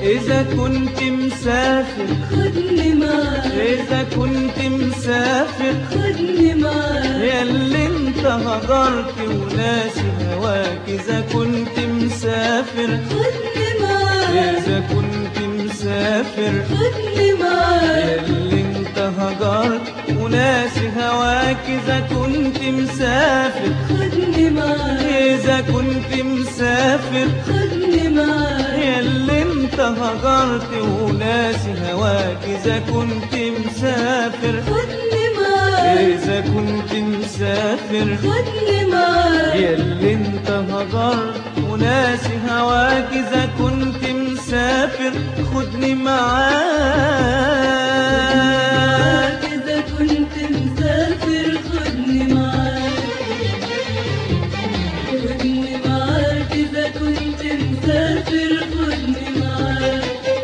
إذا كنت مسافر خدني معاك، إذا كنت مسافر خدني معاك، ياللي انت هجرت وناسي هواك. إذا كنت مسافر خدني معاك، إذا كنت مسافر خدني معاك، ياللي انت هجرت وناسي هواك. إذا كنت مسافر خدني معاك، إذا كنت مسافر خدني معاك، ياللي انت هجرت وناسي هواك. إذا كنت مسافر خدني معاك، إذا كنت مسافر خدني معاك، ياللي انت هجرت وناسي هواك. إذا كنت مسافر خدني معاك. إذا كنت مسافر خدني معاك، خدني معاك، إذا كنت مسافر خدني معاك.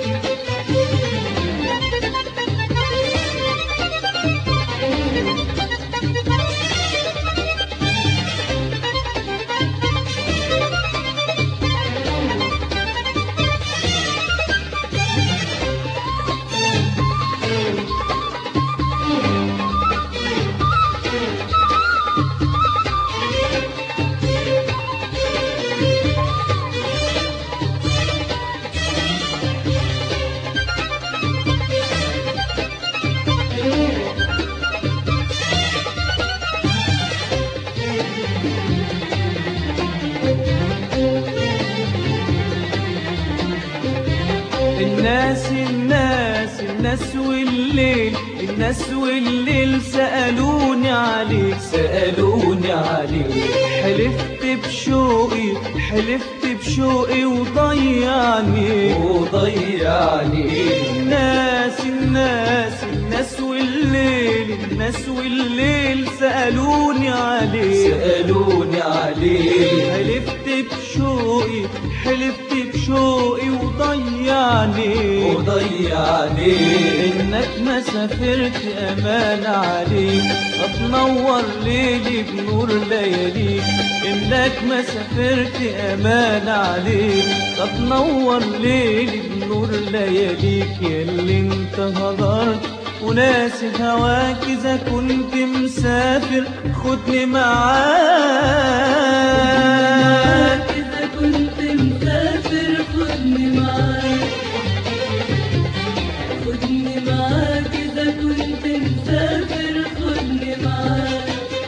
الناس والليل، الناس والليل سألوني عليك، سألوني عليك. حلفت بشوقي، حلفت بشوقي وضيعني، وضيعني. الناس والليل، الناس والليل سألوني عليك، سألوني عليك. حلفت بشوقي، حلفت بشوقي وضيعني، وضيعني. إنك ما سافرت أمان عليك، هتنور ليلي بنور لياليك. إنك ما سافرت أمان عليك، هتنور ليلي بنور لياليك. ياللي انت هجرت وناسي هواك. إذا كنت مسافر خدني معاك. إذا كنت مسافر خدني معاك، خدني معاك، إذا كنت مسافر خدني معاك.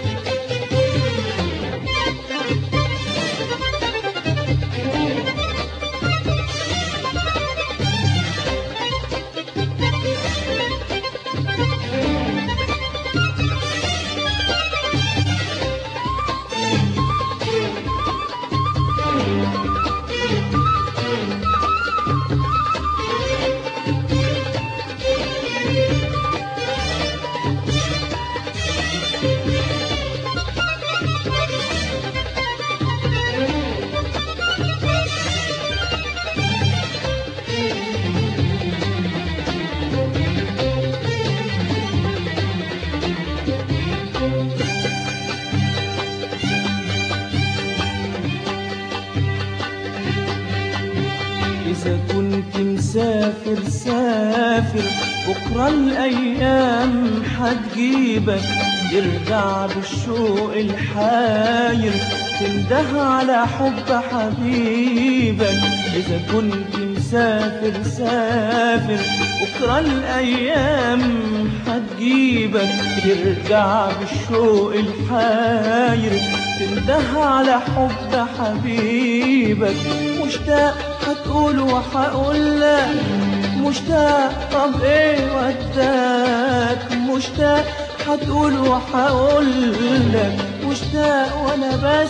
إذا كنت مسافر سافر، بكرة الأيام حتجيبك. ترجع بالشوق الحاير، تنده على حب حبيبك. إذا كنت مسافر سافر، بكرة الأيام حتجيبك. ترجع بالشوق الحاير، تنده على حب حبيبك. مشتاق هتقول وهقول لك، مشتاق طب ايه وداك. مشتاق هتقول وهقول لك، مشتاق وانا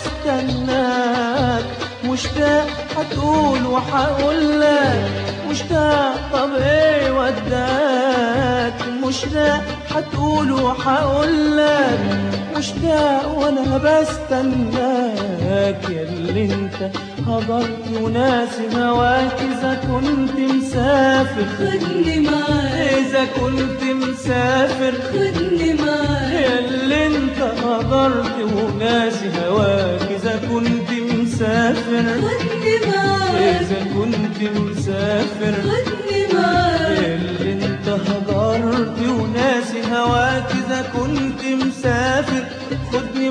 بستناك. مشتاق هتقول وهقول لك، مشتاق طب ايه وداك. مشتاق هتقول وهقول لك، مشتاق وانا بستناك. ياللي انت هجرت وناسي هواك. إذا كنت مسافر خدني معاك، إذا كنت مسافر خدني معاك، ياللي انت هجرت وناسي هواك. إذا كنت مسافر خدني معاك، إذا كنت مسافر خدني معاك اللي انت هجرت وناسي هواك إذا كنت مسافر خدني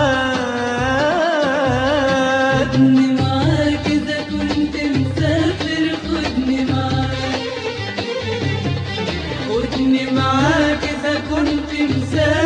معاك خدني معاك إذا كنت مسافر خدني معاك خدني معاك إذا كنت مسافر